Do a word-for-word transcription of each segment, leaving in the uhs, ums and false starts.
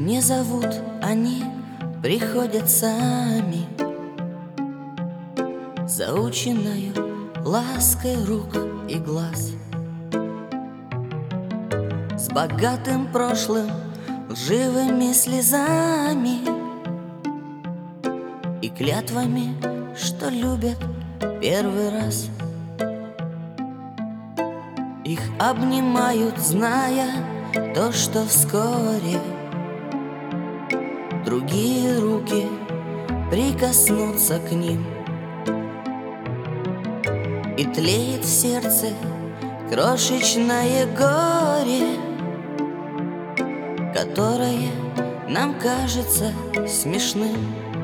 Не зовут они, приходят сами, заученною лаской рук и глаз, с богатым прошлым, лживыми слезами и клятвами, что любят первый раз. Их обнимают, зная то, что вскоре другие руки прикоснутся к ним. И тлеет в сердце крошечное горе, которое нам кажется смешным.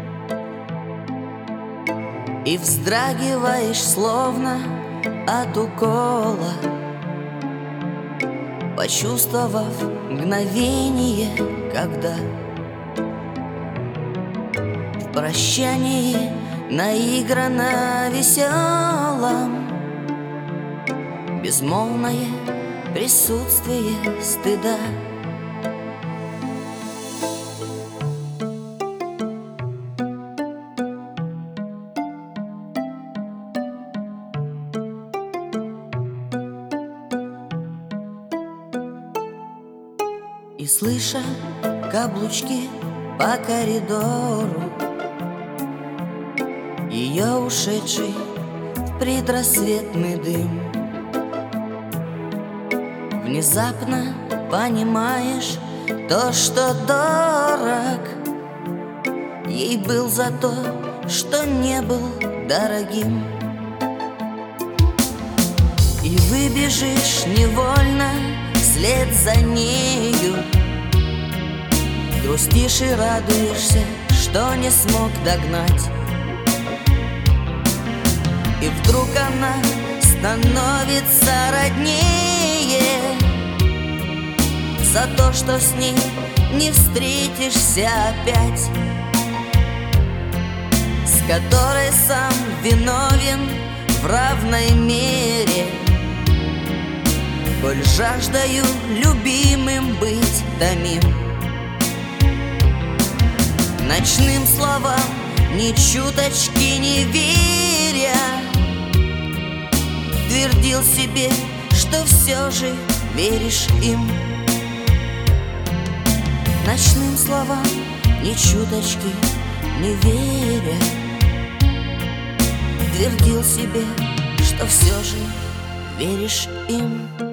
И вздрагиваешь, словно от укола, почувствовав мгновение, когда в прощании наигранно веселом безмолвное присутствие стыда. И слыша каблучки по коридору, ее ушедший в предрассветный дым, внезапно понимаешь то, что дорог ей был за то, что не был дорогим. И выбежишь невольно вслед за нею, грустишь и радуешься, что не смог догнать. И вдруг она становится роднее за то, что с ней не встретишься опять, с которой сам виновен в равной мере, коль жаждаю любимым быть томим. Ночным словам ни чуточки не веря, твердил себе, что все же веришь им. Ночным словам ни чуточки не веря, твердил себе, что все же веришь им.